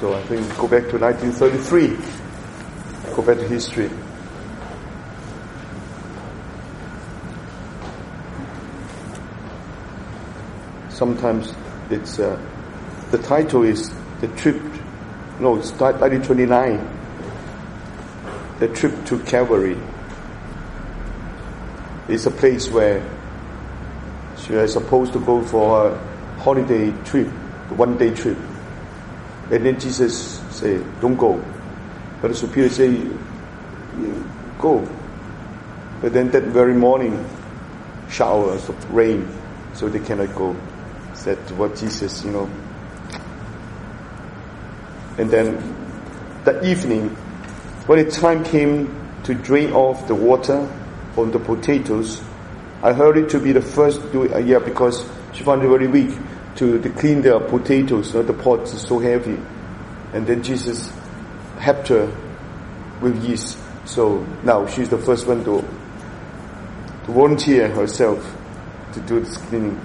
So I think go back to 1933. Go back to history. Sometimes it's the title is the trip. No, it's 1929. The trip to Calvary. It's a place where she was supposed to go for a holiday trip, a one-day trip. And then Jesus said, don't go. But the superior said, go. But then that very morning, showers of rain, so they cannot go. That's what Jesus, And then that evening, when the time came to drain off the water on the potatoes, I heard it to be the first to do it, because she found it very weak to clean the potatoes. The pot is so heavy. And then Jesus helped her with yeast. So now she's the first one to volunteer herself to do this cleaning.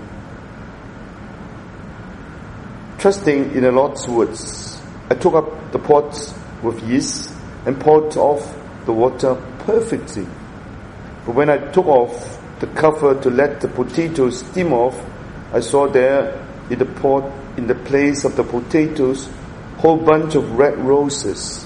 Trusting in the Lord's words, I took up the pot with yeast and poured off the water perfectly. But when I took off the cover to let the potatoes steam off, I saw there in the pot, in the place of the potatoes, a whole bunch of red roses.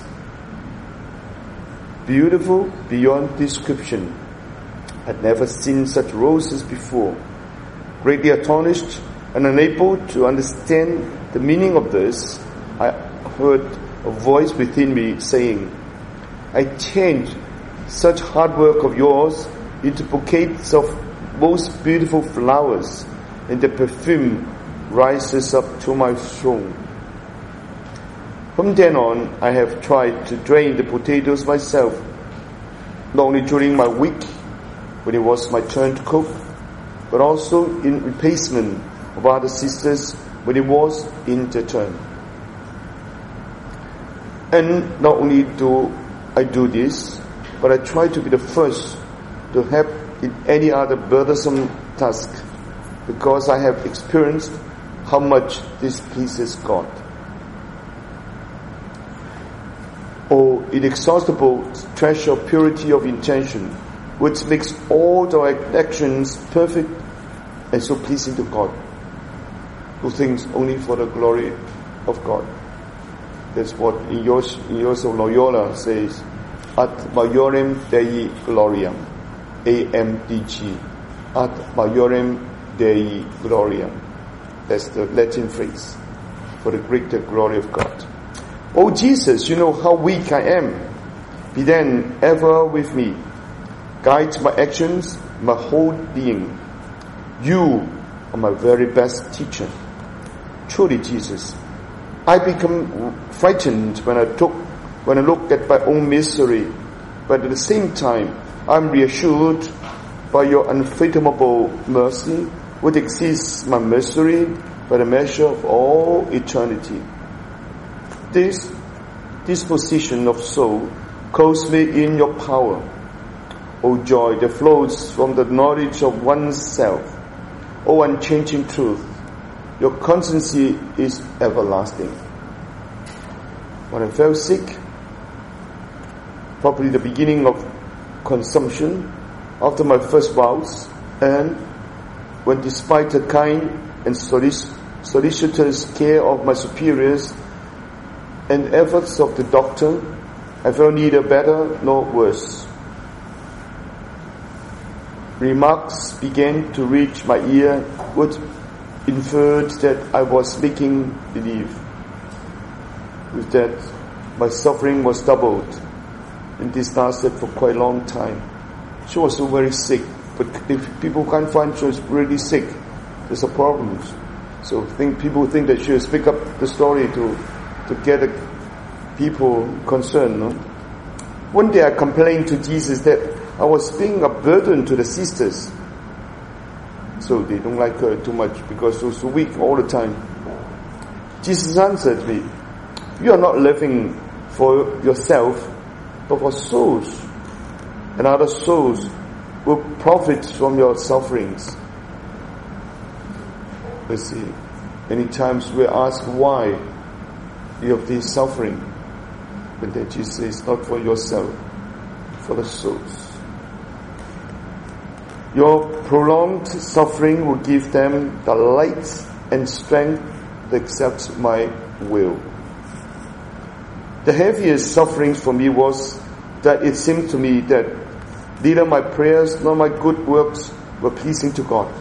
Beautiful beyond description. I'd never seen such roses before. Greatly astonished and unable to understand the meaning of this, I heard a voice within me saying, I changed such hard work of yours into bouquets of most beautiful flowers, and the perfume rises up to my throne. From then on, I have tried to drain the potatoes myself, not only during my week, when it was my turn to cook, but also in replacement of other sisters when it was in their turn. And not only do I do this, but I try to be the first to help in any other burdensome task, because I have experienced how much this pleases God. Oh, inexhaustible treasure of purity of intention, which makes all our actions perfect and so pleasing to God, who thinks only for the glory of God. That's what Ignatius of Loyola says, ad majorem Dei gloriam, AMDG, ad majorem Dei gloriam. That's the Latin phrase for the greater glory of God. Oh Jesus, you know how weak I am. Be then ever with me. Guide my actions, my whole being. You are my very best teacher. Truly, Jesus, I become frightened when I look at my own misery, but at the same time, I'm reassured by your unfathomable mercy, which exceeds my misery by the measure of all eternity. This disposition of soul clothes me in your power. O joy that flows from the knowledge of oneself. O unchanging truth, your constancy is everlasting. When I felt sick, probably the beginning of consumption, after my first vows, and when despite the kind and solicitous care of my superiors and efforts of the doctor, I felt neither better nor worse. Remarks began to reach my ear which inferred that I was making believe. With that, my suffering was doubled, and this lasted for quite a long time. She was so very sick, but if people can't find she was really sick, there's a problem. So people think that she will speak up the story to get the people concerned. No? One day I complained to Jesus that I was being a burden to the sisters. So they don't like her too much because she was so weak all the time. Jesus answered me, you are not living for yourself, but for souls. And other souls will profit from your sufferings. Let's see. Many times we ask why. of this suffering, but that Jesus says, not for yourself, for the souls. Your prolonged suffering will give them the light and strength to accept my will. The heaviest suffering for me was that it seemed to me that neither my prayers nor my good works were pleasing to God.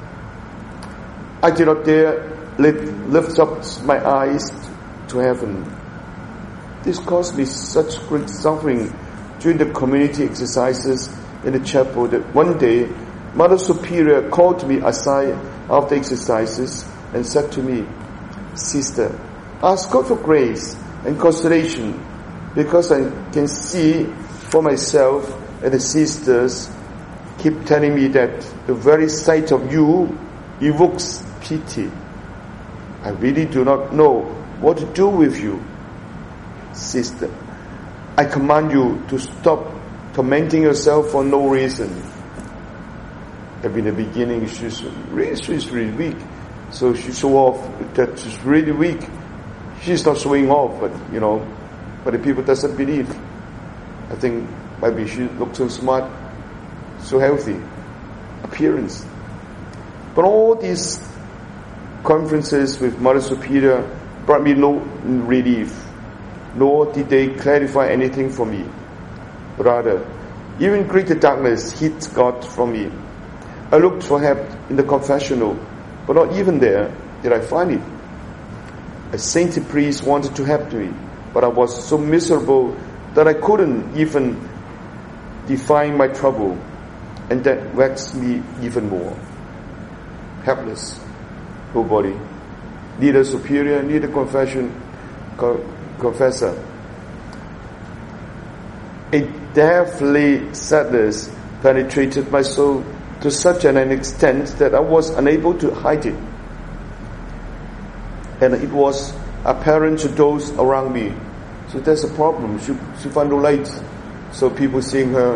I did not dare lift up my eyes to heaven. This caused me such great suffering during the community exercises in the chapel that one day Mother Superior called me aside after exercises and said to me, "Sister, ask God for grace and consolation, because I can see for myself and the sisters keep telling me that the very sight of you evokes pity. I really do not know what to do with you. Sister, I command you to stop tormenting yourself for no reason." And in the beginning, she's really weak. So she show off that she's really weak. She's not showing off, but the people doesn't believe. I think maybe she looks so smart, so healthy, appearance. But all these conferences with Mother Superior brought me no relief, nor did they clarify anything for me. Rather, even greater darkness hid God from me. I looked for help in the confessional, but not even there did I find it. A saintly priest wanted to help me, but I was so miserable that I couldn't even define my trouble, and that vexed me even more. Helpless, nobody, neither superior, neither confessor. A deathly sadness penetrated my soul to such an extent that I was unable to hide it. And it was apparent to those around me. So that's a problem. She found no light. So people seeing her,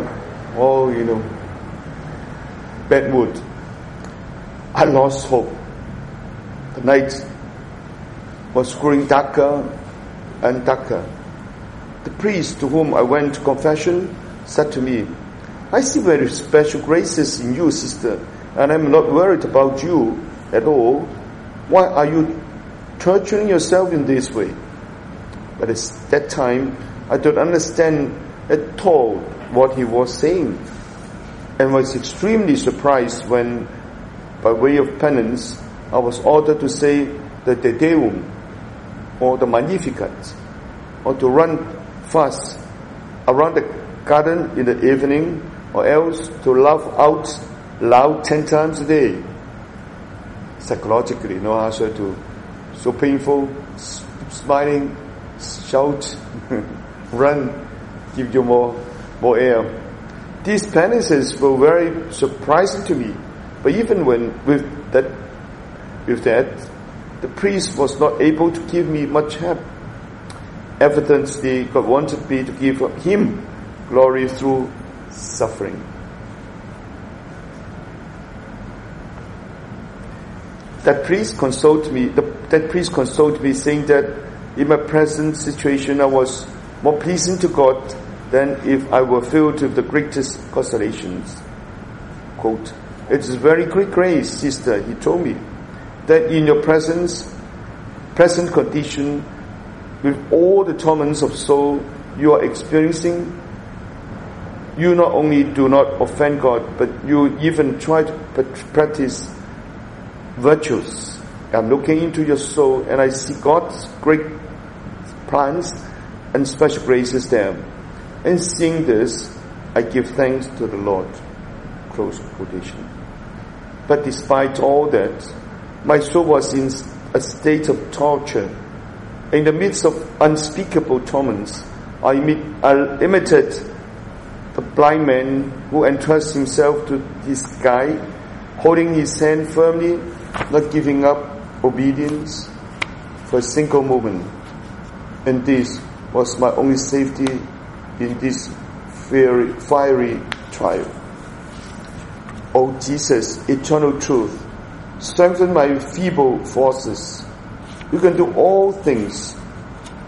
bad mood. I lost hope. The night was growing darker and darker. The priest to whom I went to confession said to me, "I see very special graces in you, sister, and I'm not worried about you at all. Why are you torturing yourself in this way?" But at that time, I don't understand at all what he was saying, and was extremely surprised when, by way of penance, I was ordered to say the Te Deum or the Magnificat, or to run fast around the garden in the evening, or else to laugh out loud 10 times a day. Psychologically, no answer to so painful, smiling, shout, run, give you more air. These penances were very surprising to me. But even with that, the priest was not able to give me much help. Evidently, God wanted me to give him glory through suffering. That priest consoled me, saying that in my present situation I was more pleasing to God than if I were filled with the greatest consolations. Quote, "It is very great grace, sister," he told me, "that in your present condition, with all the torments of soul you are experiencing, you not only do not offend God, but you even try to practice virtues. I'm looking into your soul and I see God's great plans and special graces there. And seeing this, I give thanks to the Lord." Close quotation. But despite all that, my soul was in a state of torture. In the midst of unspeakable torments, I imitated the blind man who entrusts himself to his guide, holding his hand firmly, not giving up obedience for a single moment. And this was my only safety in this fiery trial. O Jesus, eternal truth, strengthen my feeble forces. You can do all things.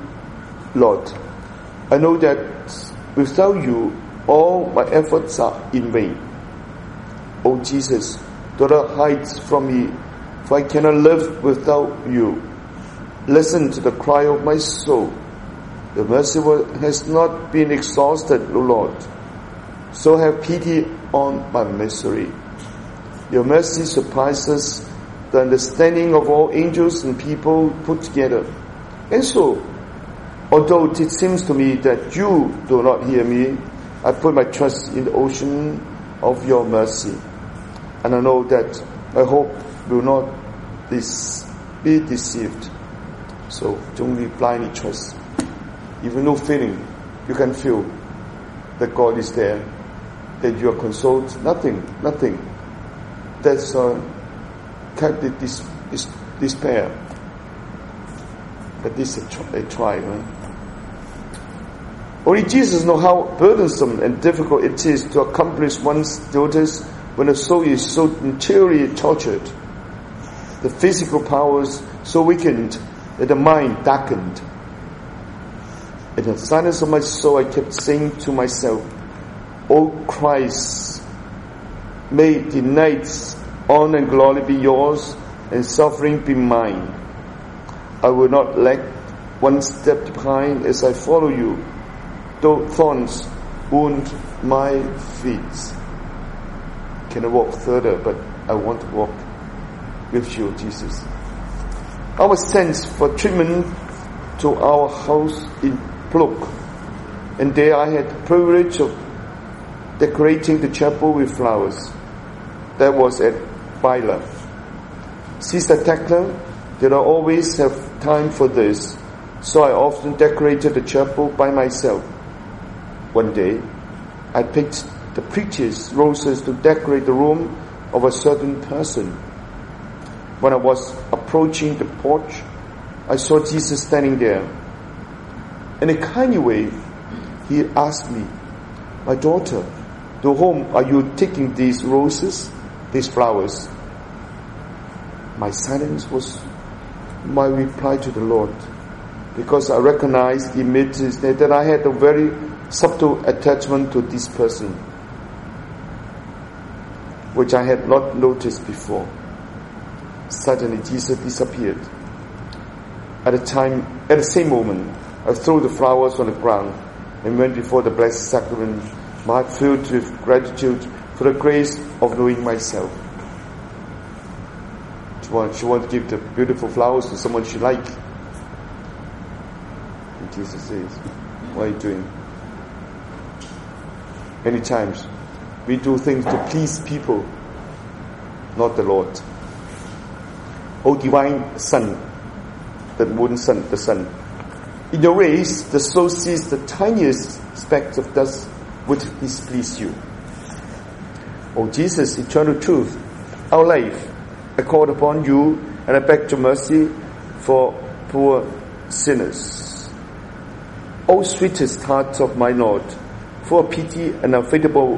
Lord, I know that without you, all my efforts are in vain. O Jesus, do not hide from me, for I cannot live without you. Listen to the cry of my soul. The mercy has not been exhausted, O Lord. So have pity on my misery. Your mercy surpasses the understanding of all angels and people put together. And so, although it seems to me that you do not hear me, I put my trust in the ocean of your mercy. And I know that my hope will not be deceived. So don't be blindly trust. Even no feeling, you can feel that God is there, that you are consoled. Nothing. That's despair. But this is a trial. Only Jesus knows how burdensome and difficult it is to accomplish one's duties when the soul is so interiorly tortured, the physical powers so weakened, and the mind darkened. In the silence of my soul, I kept saying to myself, O Christ, may the night's honor and glory be yours, and suffering be mine. I will not lag one step behind as I follow you, though thorns wound my feet. Can I walk further, but I want to walk with you, Jesus. I was sent for treatment to our house in Pluk, and there I had the privilege of decorating the chapel with flowers. That was at Baila. Sister Tekla did not always have time for this, so I often decorated the chapel by myself. One day, I picked the prettiest roses to decorate the room of a certain person. When I was approaching the porch, I saw Jesus standing there. In a kindly way, he asked me, "My daughter, to whom are you taking these roses, these flowers?" My silence was my reply to the Lord, because I recognized immediately that I had a very subtle attachment to this person, which I had not noticed before. Suddenly, Jesus disappeared. At the same moment, I threw the flowers on the ground and went before the Blessed Sacrament, my heart filled with gratitude for the grace of knowing myself. She wanted to give the beautiful flowers to someone she liked. And Jesus says, "What are you doing?" Many times, we do things to please people, not the Lord. O divine Son, the moon sun, the sun. In your rays, the soul sees the tiniest specks of dust which displease you. O Jesus, eternal truth, our life, I called upon you and I begged your mercy for poor sinners. O sweetest heart of my Lord, for pity and unfathomable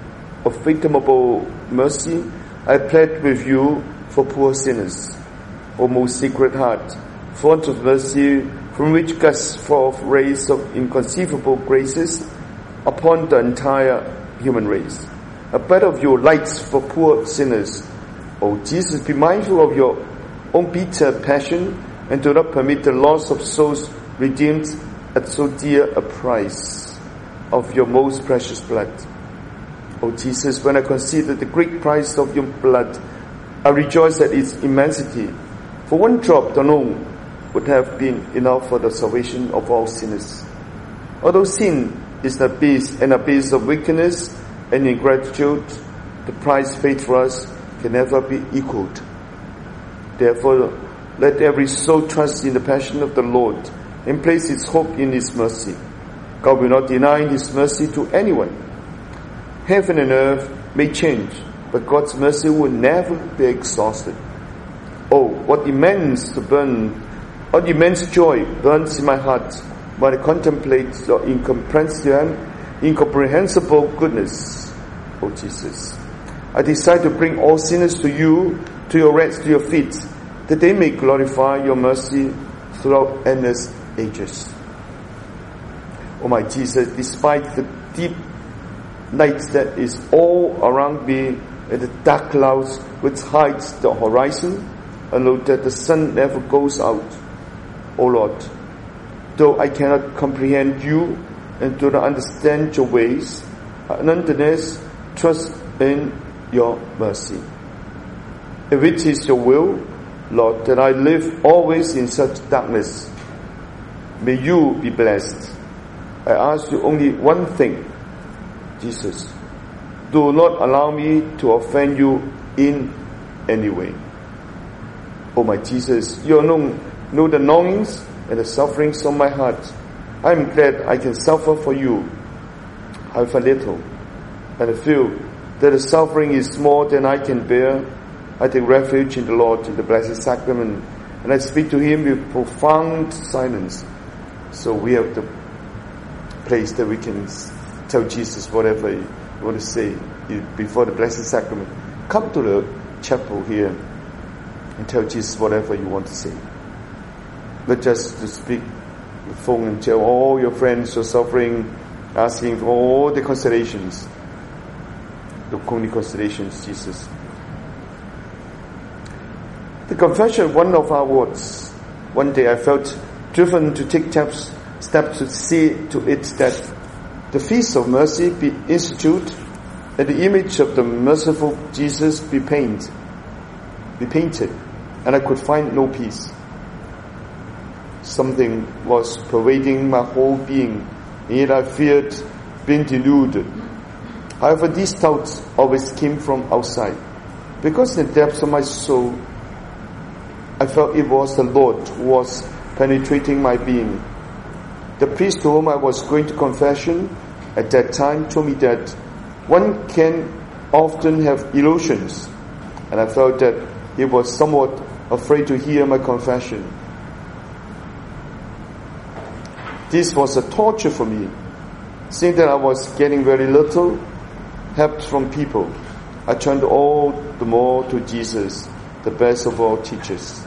mercy, I plead with you for poor sinners. O most sacred heart, font of mercy, from which gush forth rays of inconceivable graces upon the entire human race. A bed of your lights for poor sinners. O Jesus, be mindful of your own bitter passion and do not permit the loss of souls redeemed at so dear a price of your most precious blood. O Jesus, when I consider the great price of your blood, I rejoice at its immensity. For one drop alone would have been enough for the salvation of all sinners. Although sin is an abyss of wickedness and ingratitude, the price paid for us can never be equaled. Therefore, let every soul trust in the passion of the Lord and place its hope in His mercy. God will not deny His mercy to anyone. Heaven and earth may change, but God's mercy will never be exhausted. Oh, what immense joy burns in my heart when I contemplate your incomprehensible goodness, O Jesus. I decide to bring all sinners to you, to your feet, that they may glorify your mercy throughout endless ages. Oh my Jesus, despite the deep night that is all around me and the dark clouds which hides the horizon, I know that the sun never goes out. O Lord, though I cannot comprehend you and do not understand your ways, I nonetheless trust in your mercy. If it is your will, Lord, that I live always in such darkness, may you be blessed. I ask you only one thing, Jesus. Do not allow me to offend you in any way. Oh my Jesus, you know the longings and the sufferings of my heart. I am glad I can suffer for you. I have a little, and I feel that the suffering is more than I can bear. I take refuge in the Lord, in the Blessed Sacrament, and I speak to Him with profound silence. So we have the place that we can tell Jesus whatever you want to say before the Blessed Sacrament. Come to the chapel here and tell Jesus whatever you want to say. Not just to speak the phone and tell all your friends you're suffering, asking for all the consolations. The only consolations, Jesus. The confession, one of our words. One day I felt driven to take steps to see to it that the Feast of Mercy be instituted and the image of the merciful Jesus be painted, and I could find no peace. Something was pervading my whole being, and yet I feared being deluded. However, these thoughts always came from outside, because in the depths of my soul, I felt it was the Lord who was penetrating my being. The priest to whom I was going to confession at that time told me that one can often have illusions, and I felt that he was somewhat afraid to hear my confession. This was a torture for me, seeing that I was getting very little help from people. I turned all the more to Jesus, the best of all teachers.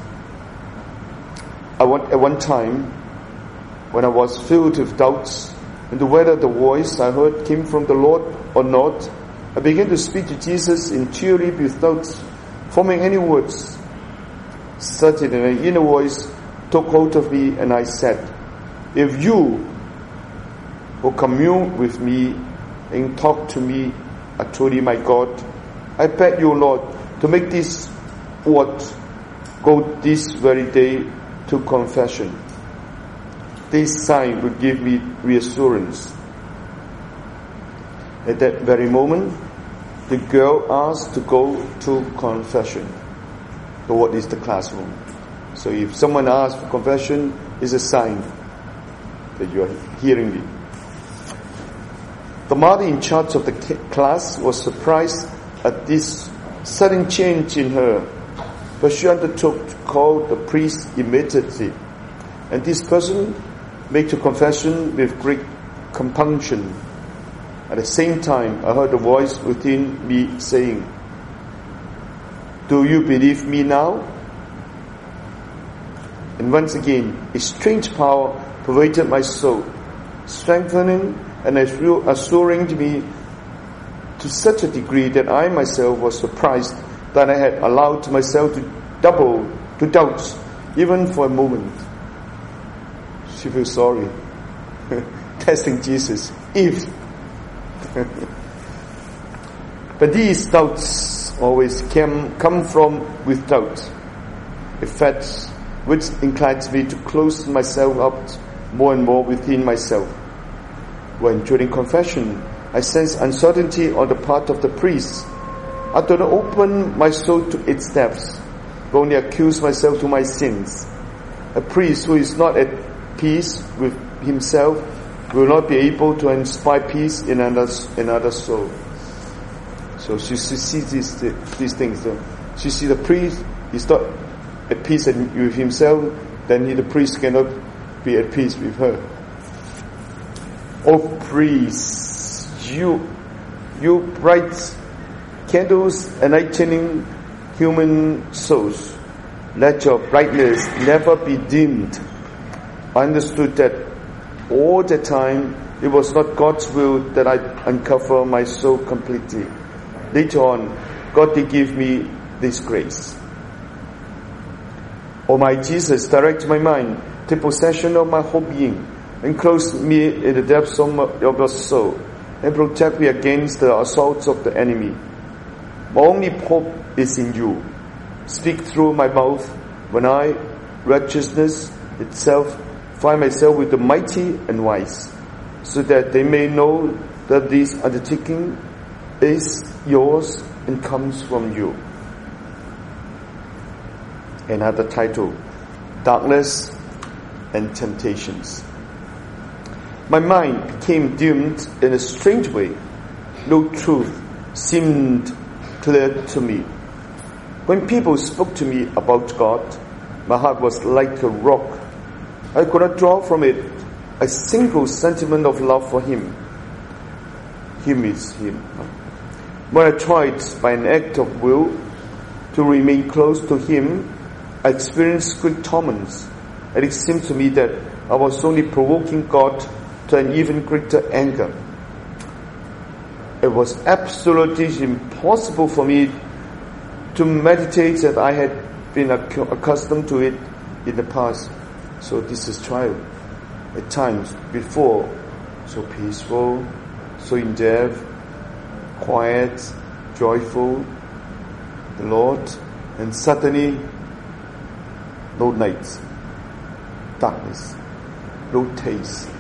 At one time, when I was filled with doubts into whether the voice I heard came from the Lord or not, I began to speak to Jesus intuitively without forming any words. Suddenly an inner voice took hold of me, and I said, "If you will commune with me and talk to me, I told you, my God, I beg you, Lord, to make this word go this very day to confession. This sign will give me reassurance." At that very moment, the girl asked to go to confession. So what is the classroom? So if someone asks for confession, it's a sign that you are hearing me. The mother in charge of the class was surprised at this sudden change in her, but she undertook to call the priest immediately, and this person made the confession with great compunction. At the same time, I heard a voice within me saying, "Do you believe me now?" And once again, a strange power pervaded my soul, strengthening and assuring me to such a degree that I myself was surprised that I had allowed myself to doubt, even for a moment. She feels sorry. Testing Jesus. If. But these doubts always come from with doubt, a fact which inclines me to close myself up more and more within myself. When during confession I sense uncertainty on the part of the priest, I do not open my soul to its depths, but only accuse myself to my sins. A priest who is not at peace with himself will not be able to inspire peace in another soul. So she sees these things. She sees the priest is not at peace with himself, then the priest cannot be at peace with her. Oh priest, you bright candles enlightening human souls, let your brightness never be dimmed. I understood that all the time, it was not God's will that I uncover my soul completely. Later on, God did give me this grace. O my Jesus, direct my mind, take possession of my whole being, enclose me in the depths of your soul, and protect me against the assaults of the enemy. My only hope is in you. Speak through my mouth when I, righteousness itself, find myself with the mighty and wise, so that they may know that this undertaking is yours and comes from you. Another title, Darkness and Temptations. My mind became dimmed in a strange way. No truth seemed clear to me. When people spoke to me about God, my heart was like a rock. I could not draw from it a single sentiment of love for Him. Him is Him. When I tried by an act of will to remain close to Him, I experienced great torments, and it seemed to me that I was only provoking God to an even greater anger. It was absolutely impossible for me to meditate as I had been accustomed to it in the past. So this is trial. At times before, so peaceful, so in depth, quiet, joyful, the Lord, and suddenly no light, darkness, no taste.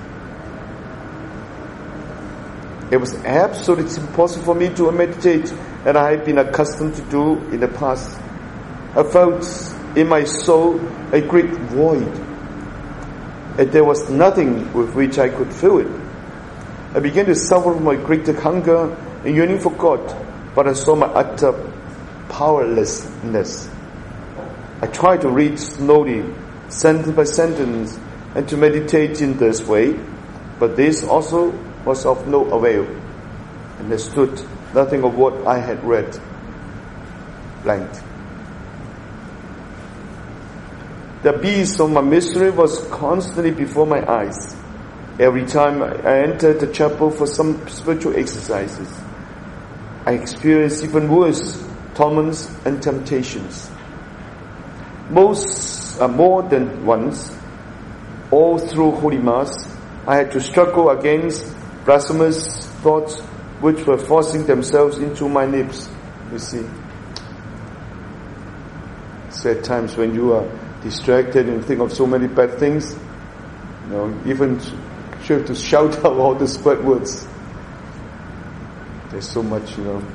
It was absolutely impossible for me to meditate as I had been accustomed to do in the past. I felt in my soul a great void, and there was nothing with which I could fill it. I began to suffer from a great hunger and yearning for God, but I saw my utter powerlessness. I tried to read slowly, sentence by sentence, and to meditate in this way, but this also was of no avail. I understood nothing of what I had read. Blank. The beast of my misery was constantly before my eyes. Every time I entered the chapel for some spiritual exercises, I experienced even worse torments and temptations. More than once, all through Holy Mass, I had to struggle against blasphemous thoughts which were forcing themselves into my lips. You see, so at times when you are distracted and think of so many bad things, even you have to shout out all the bad words. There's so much,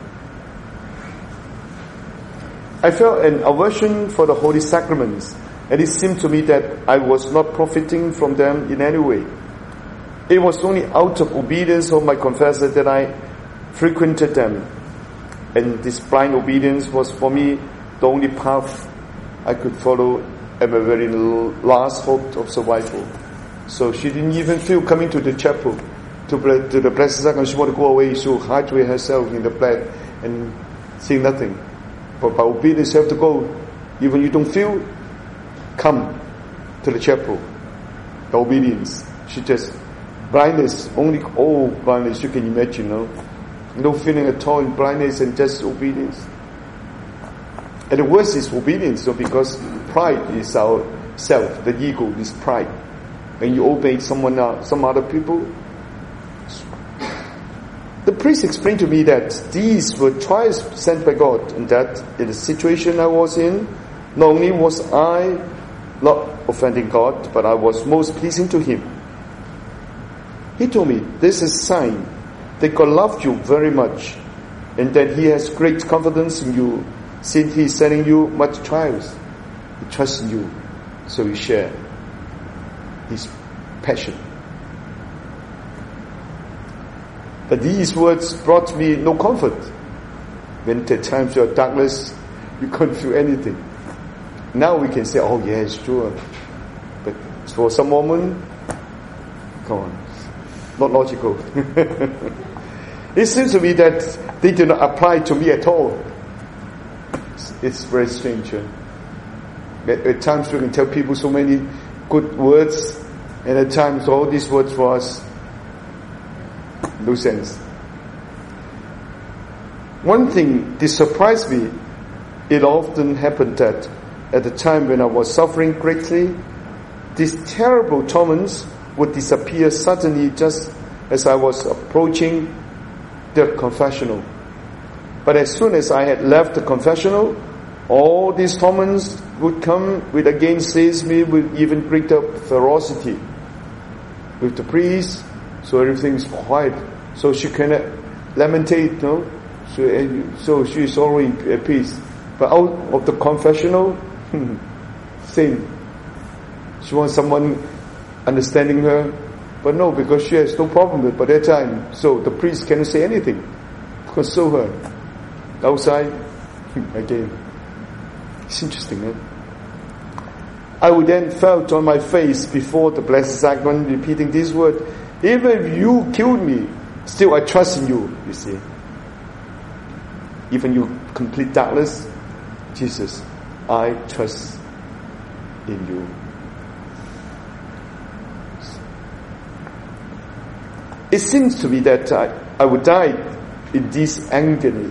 I felt an aversion for the holy sacraments, and it seemed to me that I was not profiting from them in any way. It was only out of obedience of my confessor that I frequented them, and this blind obedience was for me the only path I could follow at my very last hope of survival. So she didn't even feel coming to the chapel to the Blessed Sacrament. She wanted to go away, so hide herself in the bed and see nothing. But by obedience you have to go. Even you don't feel, come to the chapel. The obedience. She just, blindness, only all blindness you can imagine, no feeling at all in blindness and just obedience. And the worst is obedience, because pride is our self, the ego is pride. When you obey some other people. The priest explained to me that these were trials sent by God, and that in the situation I was in, not only was I not offending God, but I was most pleasing to Him. He told me, this is a sign that God loved you very much, and that He has great confidence in you, since He is sending you much trials. He trusts in you, so you share His passion. But these words brought me no comfort. When at times you are darkness, you can't feel anything. Now we can say, oh yes, sure. But for some moment, come on, not logical. It seems to me that they do not apply to me at all. It's very strange. At times we can tell people so many good words, And at times all these words for us, no sense. One thing, this surprised me. It often happened that at the time when I was suffering greatly, these terrible torments would disappear suddenly just as I was approaching the confessional. But as soon as I had left the confessional, all these torments would come with again seize me with even greater ferocity. With the priest, so everything is quiet, so she cannot lamentate, no? So she is already at peace. But out of the confessional, same. She wants someone understanding her, but no, because she has no problem with it by that time. So the priest cannot say anything. Console her. Outside, again. It's interesting, eh? I would then felt on my face before the Blessed Sacrament repeating this word, even if you killed me, still I trust in you, you see. Even you complete darkness, Jesus, I trust in you. It seems to me that I would die in this agonies.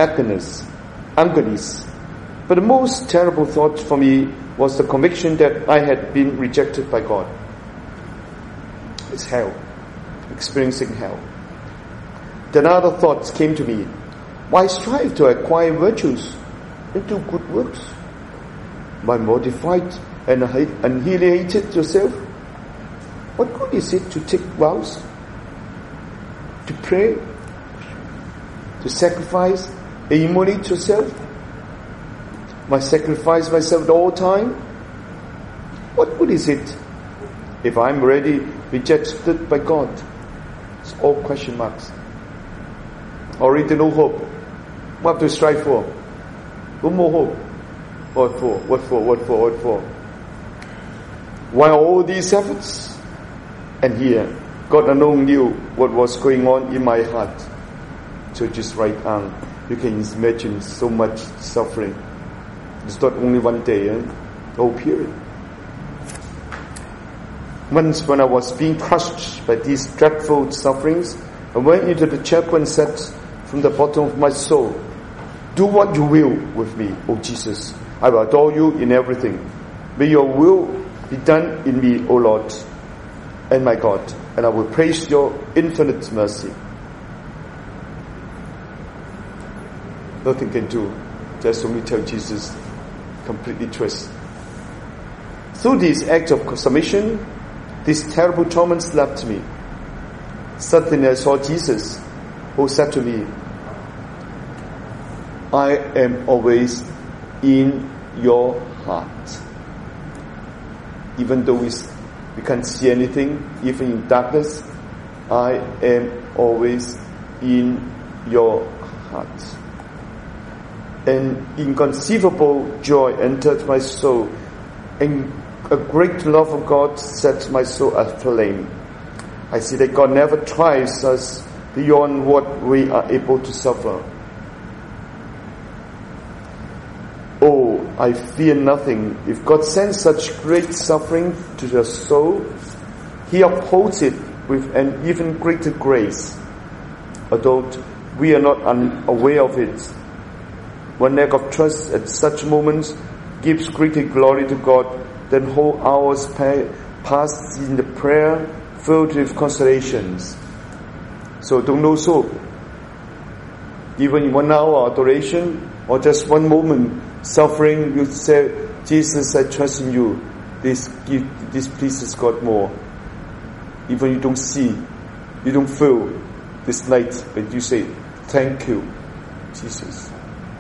But the most terrible thought for me was the conviction that I had been rejected by God. It's hell, experiencing hell. Then other thoughts came to me. Why strive to acquire virtues into good works? Why mortify and annihilate yourself? What good is it to take vows, to pray, to sacrifice, and immolate yourself? Must sacrifice myself at all time? What good is it if I'm already rejected by God? It's all question marks. Already no hope. What to strive for? No more hope. What for? Why all these efforts? And here, God alone knew what was going on in my heart. So just right arm, you can imagine so much suffering. It's not only one day, the whole period. Once when I was being crushed by these dreadful sufferings, I went into the chapel and said from the bottom of my soul, do what you will with me, O Jesus. I will adore you in everything. May your will be done in me, O Lord and my God, and I will praise your infinite mercy. Nothing can do. Just only tell Jesus, completely trust. Through this act of submission, these terrible torments left me. Suddenly I saw Jesus, who said to me, I am always in your heart. Even though we can't see anything, even in darkness, I am always in your heart. An inconceivable joy entered my soul, and a great love of God set my soul aflame. I see that God never tries us beyond what we are able to suffer. Oh, I fear nothing. If God sends such great suffering to your soul, He upholds it with an even greater grace, although we are not unaware of it. One lack of trust at such moments gives greater glory to God than whole hours passed in the prayer filled with consolations. So don't lose hope. Even in 1 hour adoration or just one moment suffering, you say, Jesus, I trust in you. This pleases God more. Even you don't see, you don't feel this light, but you say, thank you, Jesus.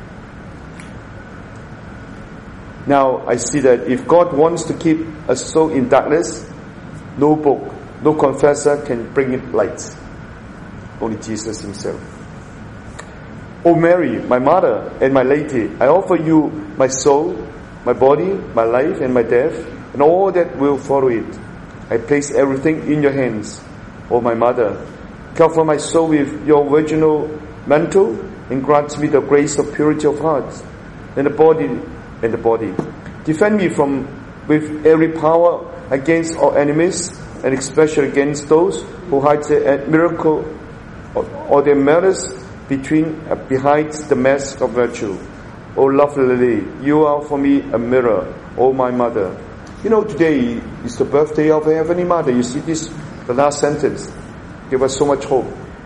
Now I see that if God wants to keep a soul in darkness, no book, no confessor can bring it light. Only Jesus Himself. O Mary, my mother and my lady, I offer you my soul, my body, my life and my death, and all that will follow it. I place everything in your hands, O my mother. Cover my soul with your virginal mantle and grant me the grace of purity of heart and the body. Defend me with every power against all enemies, and especially against those who hide the miracle or their malice behind the mask of virtue. O lovely lily, you are for me a mirror, O my mother. Today is the birthday of Heavenly Mother. You see this, the last sentence, give us so much hope.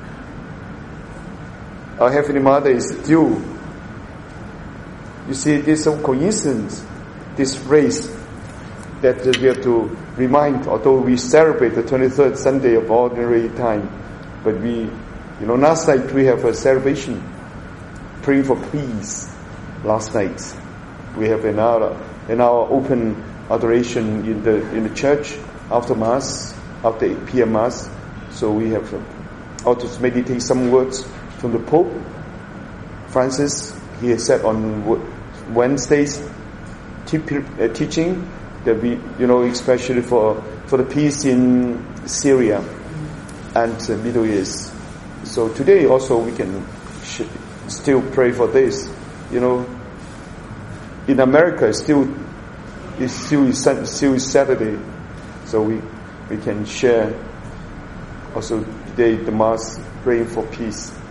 Our Heavenly Mother is due. You see, this is a coincidence, this phrase that we have to remind, although we celebrate the 23rd Sunday of Ordinary Time, but last night we have a celebration, praying for peace. Last night we have an hour open adoration in the church after Mass, after 8 p.m. Mass. So we have also meditate some words from the Pope Francis. He has said on Wednesdays teaching that we, especially for the peace in Syria and the Middle East. So today also we can still pray for this. In America it's still Saturday, so we can share also today the Mass praying for peace.